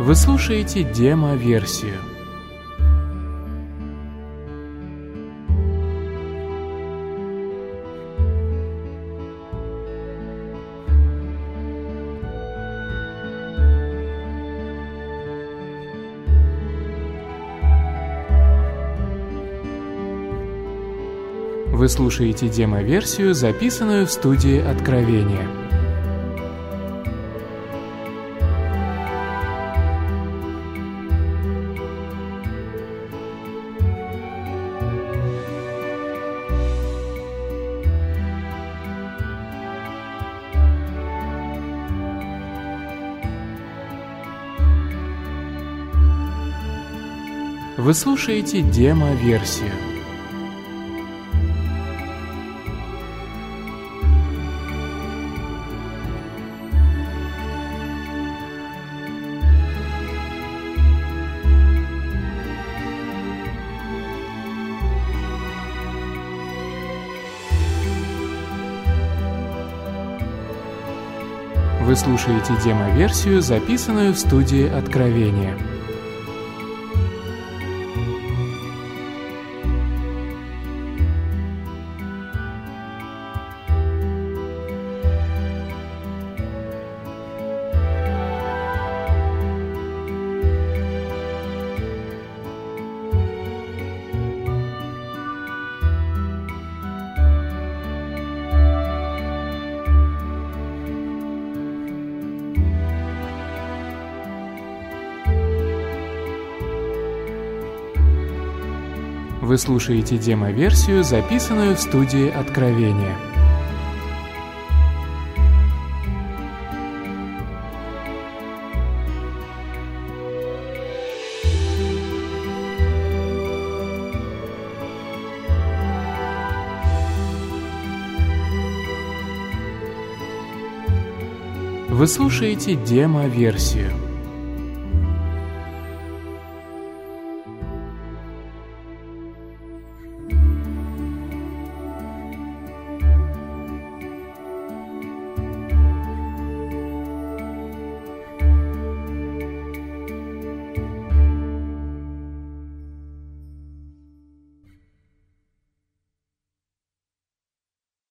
Вы слушаете демо-версию. Вы слушаете демо-версию, записанную в студии Откровения. Вы слушаете демо-версию. Вы слушаете демо-версию, записанную в студии Откровения. Вы слушаете демо-версию, записанную в студии Откровения. Вы слушаете демо-версию.